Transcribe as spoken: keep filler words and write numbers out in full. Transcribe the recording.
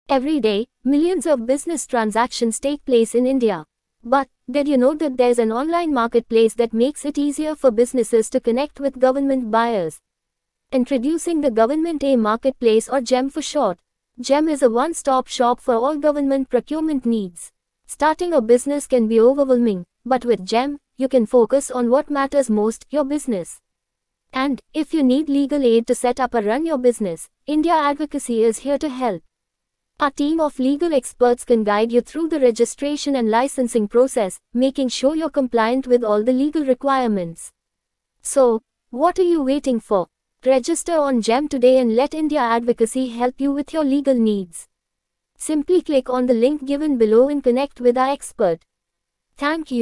Every day, millions of business transactions take place in India. But, did you know that there's an online marketplace that makes it easier for businesses to connect with government buyers? Introducing the Government A Marketplace, or GeM for short. GeM is a one-stop shop for all government procurement needs. Starting a business can be overwhelming, but with GeM, you can focus on what matters most, your business. And, if you need legal aid to set up or run your business, India Advocacy is here to help. Our team of legal experts can guide you through the registration and licensing process, making sure you're compliant with all the legal requirements. So, what are you waiting for? Register on GeM today and let India Advocacy help you with your legal needs. Simply click on the link given below and connect with our expert. Thank you.